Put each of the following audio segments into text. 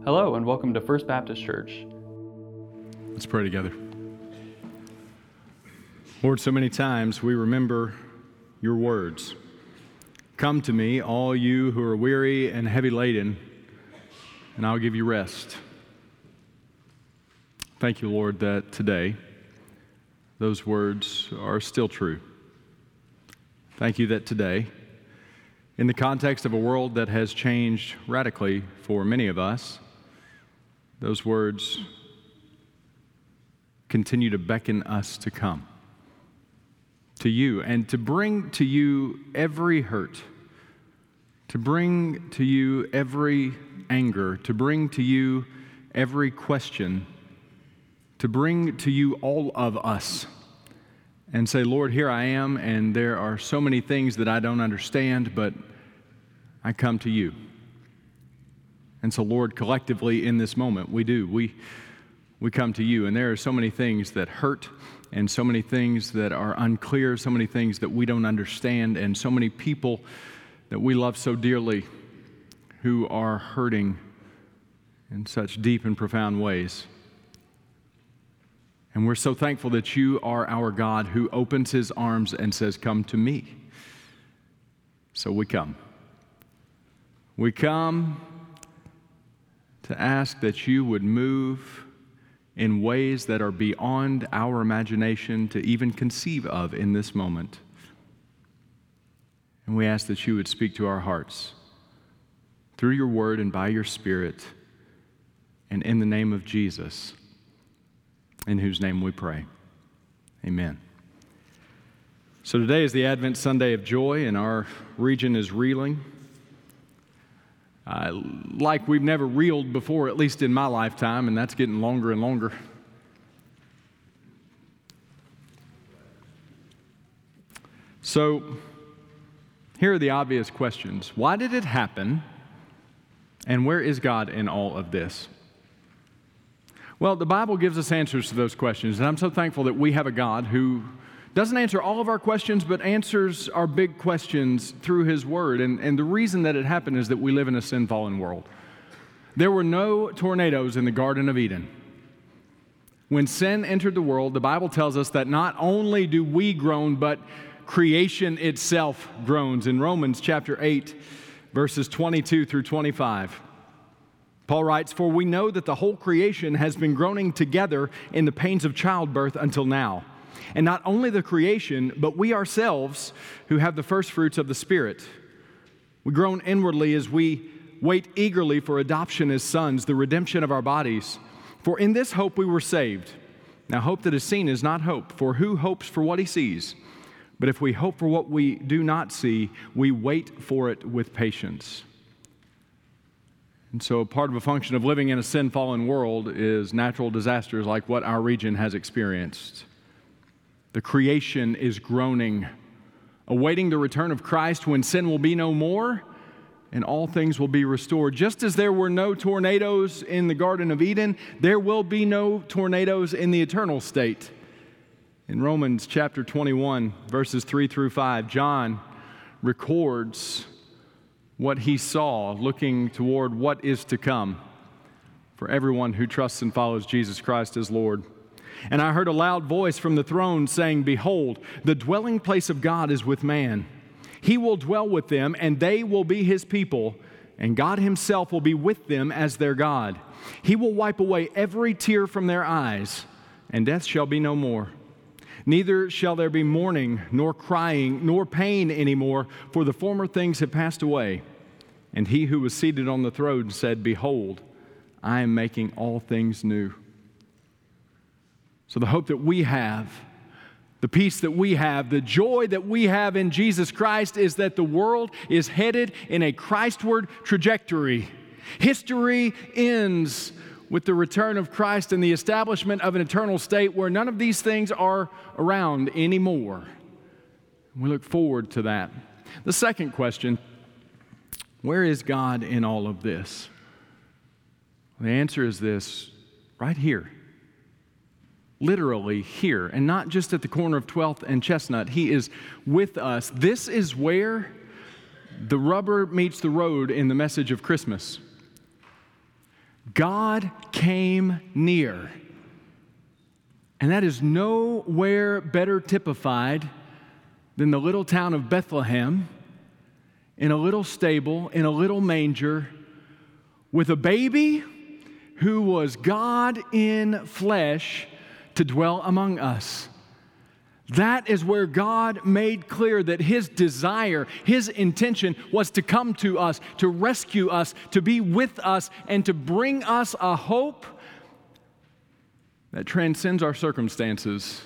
Hello, and welcome to First Baptist Church. Let's pray together. Lord, so many times we remember your words. Come to me, all you who are weary and heavy laden, and I'll give you rest. Thank you, Lord, that today those words are still true. Thank you that today, in the context of a world that has changed radically for many of us, those words continue to beckon us to come to you and to bring to you every hurt, to bring to you every anger, to bring to you every question, to bring to you all of us and say, Lord, here I am, and there are so many things that I don't understand, but I come to you. And so, Lord, collectively in this moment, we come to you, and there are so many things that hurt, and so many things that are unclear, so many things that we don't understand, and so many people that we love so dearly who are hurting in such deep and profound ways. And we're so thankful that you are our God who opens his arms and says, come to me. So we come. We come to ask that you would move in ways that are beyond our imagination to even conceive of in this moment. And we ask that you would speak to our hearts through your word and by your Spirit, and in the name of Jesus, in whose name we pray. Amen. So today is the Advent Sunday of joy, and our region is reeling. Like we've never reeled before, at least in my lifetime, and that's getting longer and longer. So, here are the obvious questions. Why did it happen? And where is God in all of this? Well, the Bible gives us answers to those questions, and I'm so thankful that we have a God who doesn't answer all of our questions, but answers our big questions through his word. And the reason that it happened is that we live in a sin-fallen world. There were no tornadoes in the Garden of Eden. When sin entered the world, the Bible tells us that not only do we groan, but creation itself groans. In Romans chapter 8, verses 22 through 25, Paul writes, "For we know that the whole creation has been groaning together in the pains of childbirth until now. And not only the creation, but we ourselves who have the first fruits of the Spirit. We groan inwardly as we wait eagerly for adoption as sons, the redemption of our bodies. For in this hope we were saved. Now hope that is seen is not hope, for who hopes for what he sees? But if we hope for what we do not see, we wait for it with patience." And so part of a function of living in a sin-fallen world is natural disasters like what our region has experienced. The creation is groaning, awaiting the return of Christ when sin will be no more and all things will be restored. Just as there were no tornadoes in the Garden of Eden, there will be no tornadoes in the eternal state. In Romans chapter 21, verses 3 through 5, John records what he saw looking toward what is to come for everyone who trusts and follows Jesus Christ as Lord. "And I heard a loud voice from the throne saying, 'Behold, the dwelling place of God is with man. He will dwell with them, and they will be his people, and God himself will be with them as their God. He will wipe away every tear from their eyes, and death shall be no more. Neither shall there be mourning, nor crying, nor pain anymore, for the former things have passed away.' And he who was seated on the throne said, 'Behold, I am making all things new.'" So the hope that we have, the peace that we have, the joy that we have in Jesus Christ is that the world is headed in a Christward trajectory. History ends with the return of Christ and the establishment of an eternal state where none of these things are around anymore. We look forward to that. The second question, where is God in all of this? The answer is this, right here. Literally here, and not just at the corner of 12th and Chestnut. He is with us. This is where the rubber meets the road in the message of Christmas. God came near. And that is nowhere better typified than the little town of Bethlehem, in a little stable, in a little manger, with a baby who was God in flesh to dwell among us. That is where God made clear that His desire, His intention was to come to us, to rescue us, to be with us, and to bring us a hope that transcends our circumstances.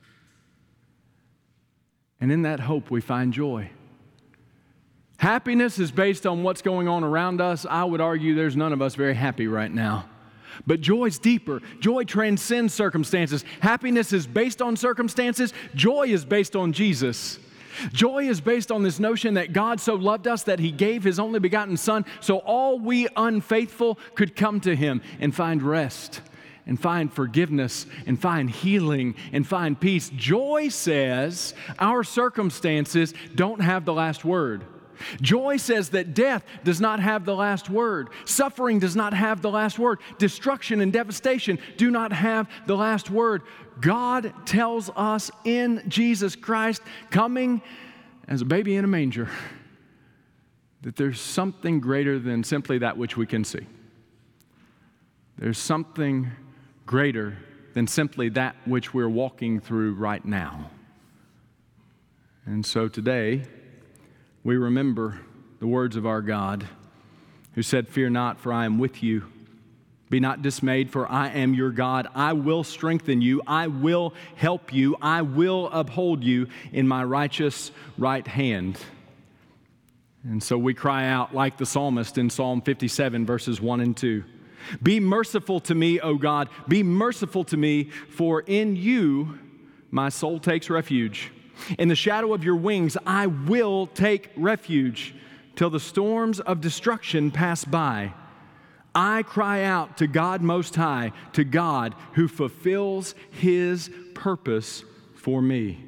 And in that hope, we find joy. Happiness is based on what's going on around us. I would argue there's none of us very happy right now. But joy's deeper. Joy transcends circumstances. Happiness is based on circumstances. Joy is based on Jesus. Joy is based on this notion that God so loved us that He gave His only begotten Son so all we unfaithful could come to Him and find rest and find forgiveness and find healing and find peace. Joy says our circumstances don't have the last word. Joy says that death does not have the last word. Suffering does not have the last word. Destruction and devastation do not have the last word. God tells us in Jesus Christ, coming as a baby in a manger, that there's something greater than simply that which we can see. There's something greater than simply that which we're walking through right now. And so today, we remember the words of our God, who said, "Fear not, for I am with you. Be not dismayed, for I am your God. I will strengthen you. I will help you. I will uphold you in my righteous right hand." And so we cry out like the psalmist in Psalm 57, verses 1 and 2. "Be merciful to me, O God. Be merciful to me, for in you my soul takes refuge. In the shadow of your wings, I will take refuge till the storms of destruction pass by. I cry out to God Most High, to God who fulfills His purpose for me."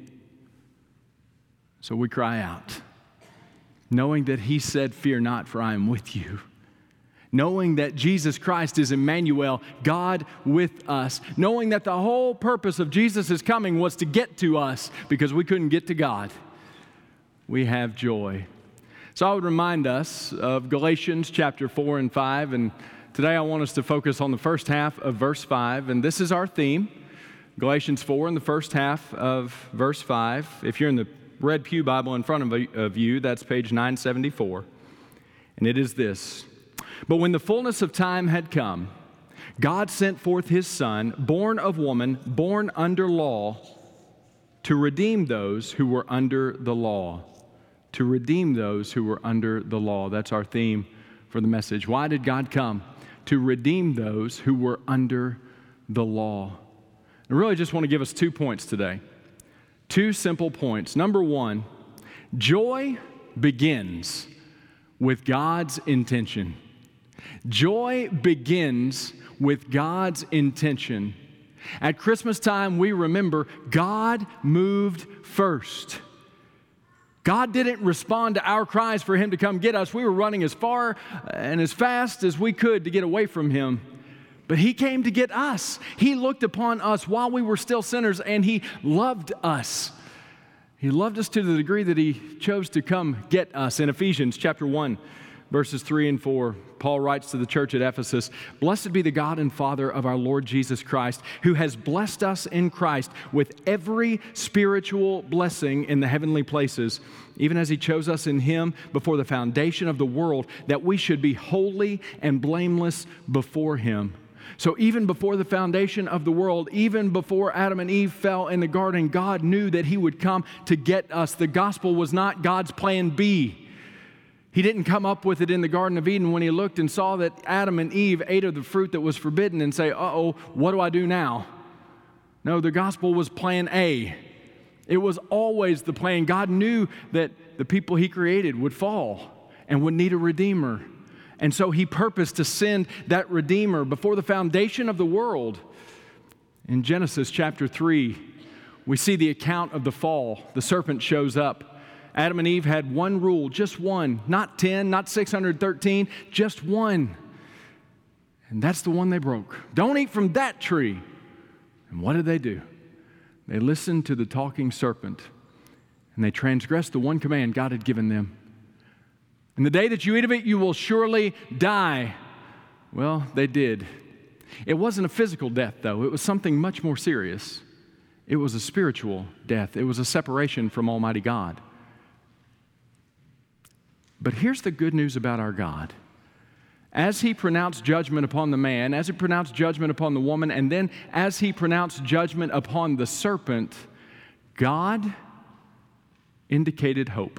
So we cry out, knowing that He said, "Fear not, for I am with you." Knowing that Jesus Christ is Emmanuel, God with us. Knowing that the whole purpose of Jesus' coming was to get to us because we couldn't get to God. We have joy. So I would remind us of Galatians chapter 4 and 5. And today I want us to focus on the first half of verse 5. And this is our theme, Galatians 4 and the first half of verse 5. If you're in the Red Pew Bible in front of you, that's page 974. And it is this: "But when the fullness of time had come, God sent forth His Son, born of woman, born under law, to redeem those who were under the law." To redeem those who were under the law. That's our theme for the message. Why did God come? To redeem those who were under the law. I really just want to give us 2 points today. 2 simple points. Number 1, joy begins with God's intention. Joy begins with God's intention. At Christmas time, we remember God moved first. God didn't respond to our cries for Him to come get us. We were running as far and as fast as we could to get away from Him. But He came to get us. He looked upon us while we were still sinners, and He loved us. He loved us to the degree that He chose to come get us. In Ephesians chapter 1, verses 3 and 4, Paul writes to the church at Ephesus, "Blessed be the God and Father of our Lord Jesus Christ, who has blessed us in Christ with every spiritual blessing in the heavenly places, even as He chose us in Him before the foundation of the world, that we should be holy and blameless before Him." So even before the foundation of the world, even before Adam and Eve fell in the garden, God knew that He would come to get us. The gospel was not God's plan B. He didn't come up with it in the Garden of Eden when He looked and saw that Adam and Eve ate of the fruit that was forbidden and say, "Uh-oh, what do I do now?" No, the gospel was plan A. It was always the plan. God knew that the people He created would fall and would need a redeemer. And so He purposed to send that redeemer before the foundation of the world. In Genesis chapter 3, we see the account of the fall. The serpent shows up. Adam and Eve had one rule, just one, not 10, not 613, just one. And that's the one they broke. Don't eat from that tree. And what did they do? They listened to the talking serpent, and they transgressed the one command God had given them. And the day that you eat of it, you will surely die. Well, they did. It wasn't a physical death, though. It was something much more serious. It was a spiritual death. It was a separation from Almighty God. But here's the good news about our God. As He pronounced judgment upon the man, as He pronounced judgment upon the woman, and then as He pronounced judgment upon the serpent, God indicated hope.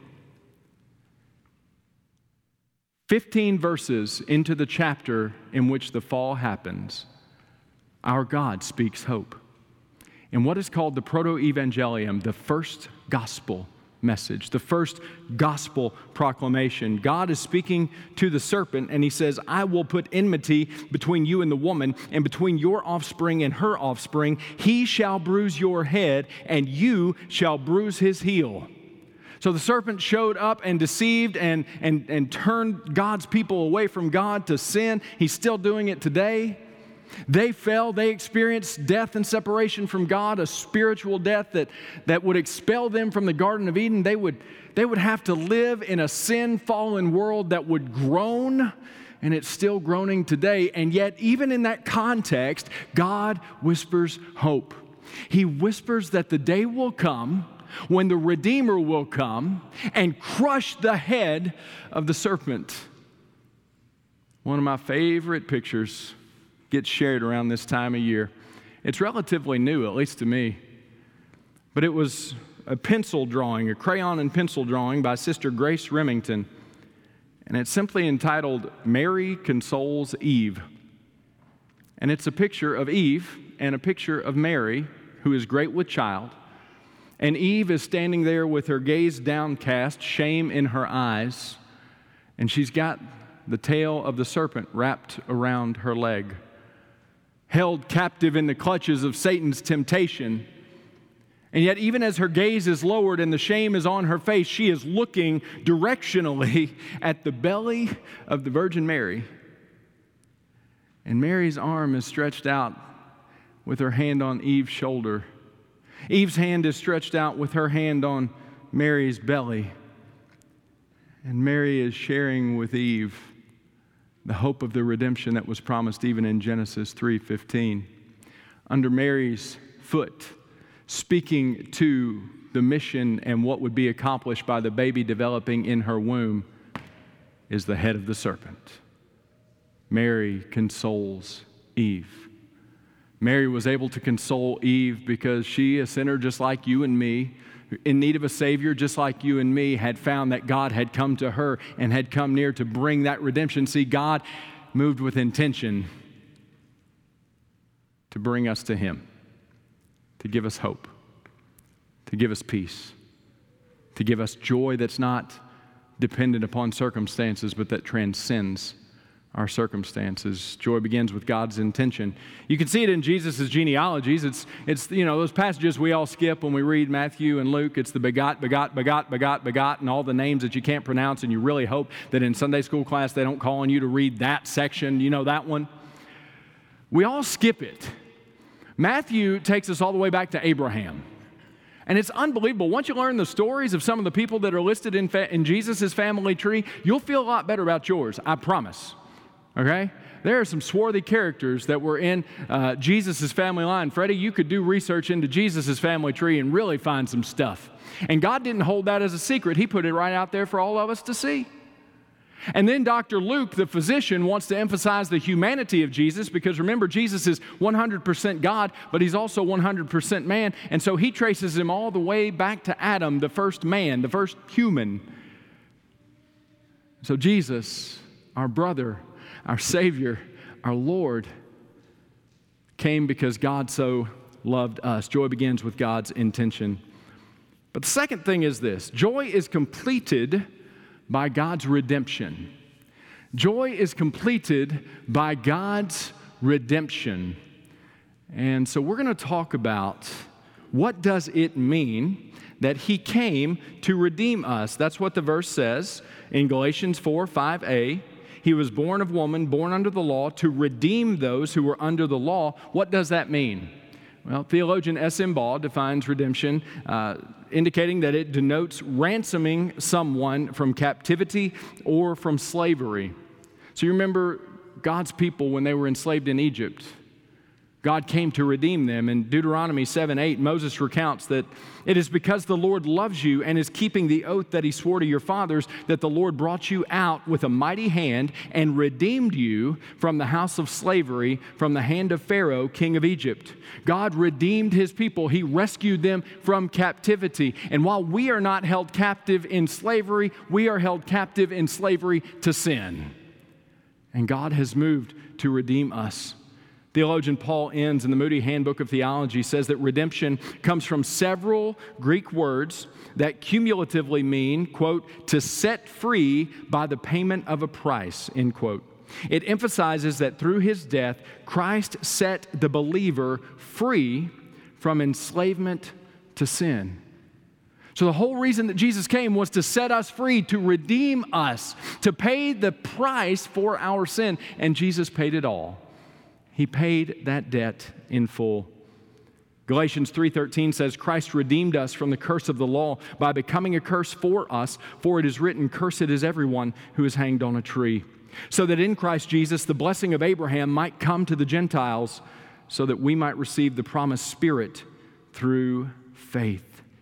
15 verses into the chapter in which the fall happens, our God speaks hope. In what is called the proto-evangelium, the first gospel message, the first gospel proclamation, God is speaking to the serpent, and He says, I will put enmity between you and the woman, and between your offspring and her offspring. He shall bruise your head, and you shall bruise his heel. So the serpent showed up and deceived and turned God's people away from God to sin. He's still doing it today. They fell. They experienced death and separation from God, a spiritual death that would expel them from the Garden of Eden. They would have to live in a sin-fallen world that would groan, and it's still groaning today. And yet, even in that context, God whispers hope. He whispers that the day will come when the Redeemer will come and crush the head of the serpent. One of my favorite pictures gets shared around this time of year. It's relatively new, at least to me, but it was a pencil drawing, a crayon and pencil drawing by Sister Grace Remington, and it's simply entitled, Mary Consoles Eve. And it's a picture of Eve and a picture of Mary, who is great with child. And Eve is standing there with her gaze downcast, shame in her eyes, and she's got the tail of the serpent wrapped around her leg, held captive in the clutches of Satan's temptation. And yet, even as her gaze is lowered and the shame is on her face, she is looking directionally at the belly of the Virgin Mary. And Mary's arm is stretched out with her hand on Eve's shoulder. Eve's hand is stretched out with her hand on Mary's belly. And Mary is sharing with Eve the hope of the redemption that was promised even in Genesis 3:15. Under Mary's foot, speaking to the mission and what would be accomplished by the baby developing in her womb, is the head of the serpent. Mary consoles Eve. Mary was able to console Eve because she, a sinner just like you and me, in need of a Savior just like you and me, had found that God had come to her and had come near to bring that redemption. See, God moved with intention to bring us to Him, to give us hope, to give us peace, to give us joy that's not dependent upon circumstances, but that transcends our circumstances. Joy begins with God's intention. You can see it in Jesus' genealogies. It's those passages we all skip when we read Matthew and Luke. It's the begot, and all the names that you can't pronounce, and you really hope that in Sunday school class they don't call on you to read that section. You know that one? We all skip it. Matthew takes us all the way back to Abraham. And it's unbelievable. Once you learn the stories of some of the people that are listed in Jesus' family tree, you'll feel a lot better about yours, I promise. Okay? There are some swarthy characters that were in Jesus' family line. Freddie, you could do research into Jesus' family tree and really find some stuff. And God didn't hold that as a secret. He put it right out there for all of us to see. And then Dr. Luke, the physician, wants to emphasize the humanity of Jesus because remember, Jesus is 100% God, but He's also 100% man. And so He traces Him all the way back to Adam, the first man, the first human. So Jesus, our brother, our Savior, our Lord, came because God so loved us. Joy begins with God's intention. But the second thing is this: joy is completed by God's redemption. Joy is completed by God's redemption. And so we're going to talk about what does it mean that He came to redeem us. That's what the verse says in Galatians 4:5a. He was born of woman, born under the law, to redeem those who were under the law. What does that mean? Well, theologian S.M. Baugh defines redemption, indicating that it denotes ransoming someone from captivity or from slavery. So you remember God's people when they were enslaved in Egypt. God came to redeem them. In Deuteronomy 7:8, Moses recounts that it is because the Lord loves you and is keeping the oath that he swore to your fathers that the Lord brought you out with a mighty hand and redeemed you from the house of slavery, from the hand of Pharaoh, king of Egypt. God redeemed his people. He rescued them from captivity. And while we are not held captive in slavery, we are held captive in slavery to sin. And God has moved to redeem us. Theologian Paul Enns in the Moody Handbook of Theology says that redemption comes from several Greek words that cumulatively mean, quote, to set free by the payment of a price, end quote. It emphasizes that through his death, Christ set the believer free from enslavement to sin. So the whole reason that Jesus came was to set us free, to redeem us, to pay the price for our sin, and Jesus paid it all. He paid that debt in full. Galatians 3:13 says, Christ redeemed us from the curse of the law by becoming a curse for us, for it is written, cursed is everyone who is hanged on a tree. So that in Christ Jesus, the blessing of Abraham might come to the Gentiles, so that we might receive the promised Spirit through faith.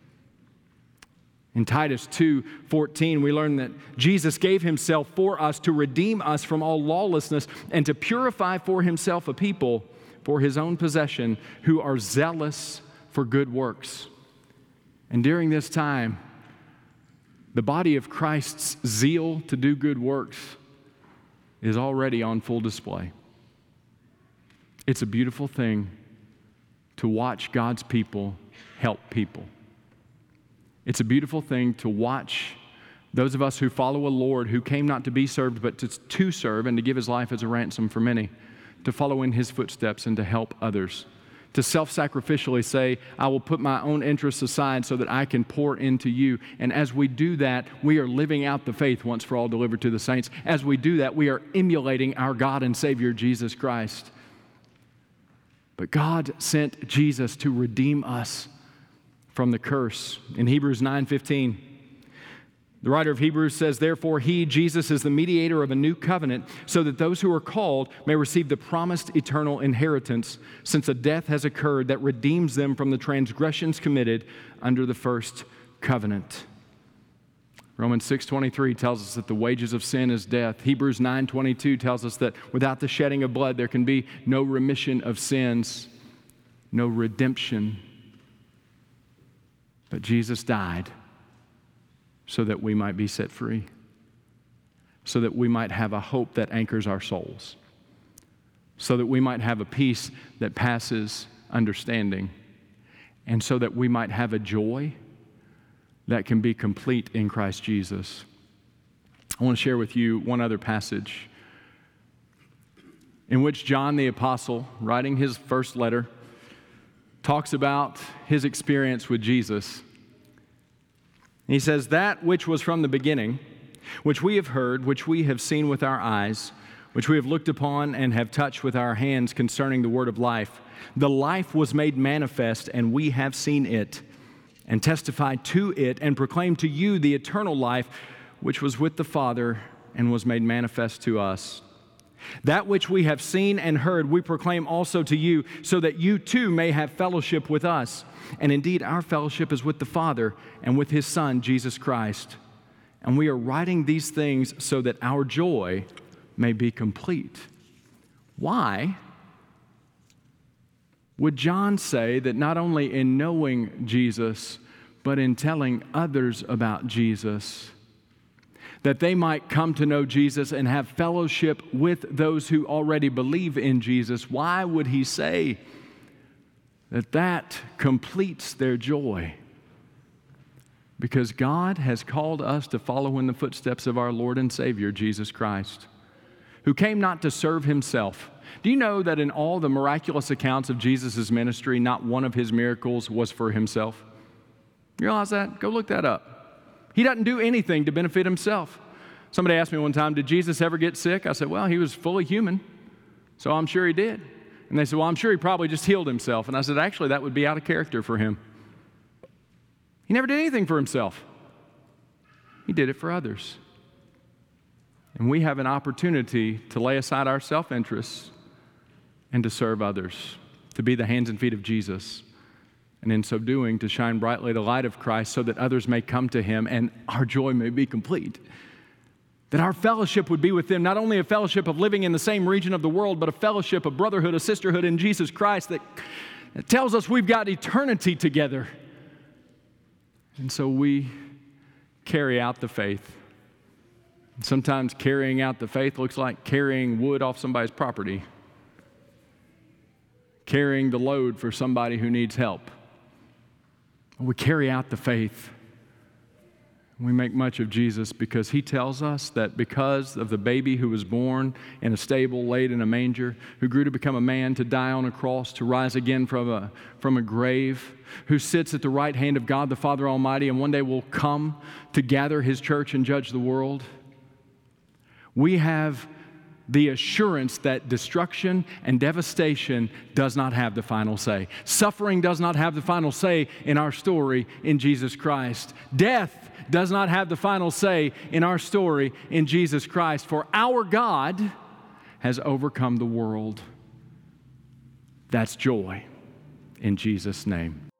In Titus 2:14, we learn that Jesus gave himself for us to redeem us from all lawlessness and to purify for himself a people for his own possession who are zealous for good works. And during this time, the body of Christ's zeal to do good works is already on full display. It's a beautiful thing to watch God's people help people. It's a beautiful thing to watch those of us who follow a Lord who came not to be served, but to serve and to give his life as a ransom for many, to follow in his footsteps and to help others, to self-sacrificially say, I will put my own interests aside so that I can pour into you. And as we do that, we are living out the faith once for all delivered to the saints. As we do that, we are emulating our God and Savior, Jesus Christ. But God sent Jesus to redeem us from the curse. In Hebrews 9:15, the writer of Hebrews says, therefore he, Jesus, is the mediator of a new covenant, so that those who are called may receive the promised eternal inheritance, since a death has occurred that redeems them from the transgressions committed under the first covenant. Romans 6:23 tells us that the wages of sin is death. Hebrews 9:22 tells us that without the shedding of blood, there can be no remission of sins, no redemption. But Jesus died so that we might be set free, so that we might have a hope that anchors our souls, so that we might have a peace that passes understanding, and so that we might have a joy that can be complete in Christ Jesus. I want to share with you one other passage in which John the Apostle, writing his first letter, talks about his experience with Jesus. He says, that which was from the beginning, which we have heard, which we have seen with our eyes, which we have looked upon and have touched with our hands concerning the word of life. The life was made manifest, and we have seen it, and testified to it, and proclaimed to you the eternal life, which was with the Father and was made manifest to us. That which we have seen and heard, we proclaim also to you, so that you too may have fellowship with us. And indeed, our fellowship is with the Father and with his Son, Jesus Christ. And we are writing these things so that our joy may be complete. Why would John say that not only in knowing Jesus, but in telling others about Jesus, that they might come to know Jesus and have fellowship with those who already believe in Jesus? Why would he say that completes their joy? Because God has called us to follow in the footsteps of our Lord and Savior, Jesus Christ, who came not to serve himself. Do you know that in all the miraculous accounts of Jesus' ministry, not one of his miracles was for himself? You realize that? Go look that up. He doesn't do anything to benefit himself. Somebody asked me one time, did Jesus ever get sick? I said, well, he was fully human, so I'm sure he did. And they said, well, I'm sure he probably just healed himself. And I said, actually, that would be out of character for him. He never did anything for himself. He did it for others. And we have an opportunity to lay aside our self-interests and to serve others, to be the hands and feet of Jesus. And in so doing, to shine brightly the light of Christ so that others may come to him and our joy may be complete. That our fellowship would be with them, not only a fellowship of living in the same region of the world, but a fellowship of brotherhood, a sisterhood in Jesus Christ that tells us we've got eternity together. And so we carry out the faith. Sometimes carrying out the faith looks like carrying wood off somebody's property, carrying the load for somebody who needs help. We carry out the faith. We make much of Jesus because he tells us that because of the baby who was born in a stable, laid in a manger, who grew to become a man, to die on a cross, to rise again from a grave, who sits at the right hand of God the Father Almighty and one day will come to gather his church and judge the world, we have the assurance that destruction and devastation does not have the final say. Suffering does not have the final say in our story in Jesus Christ. Death does not have the final say in our story in Jesus Christ. For our God has overcome the world. That's joy in Jesus' name.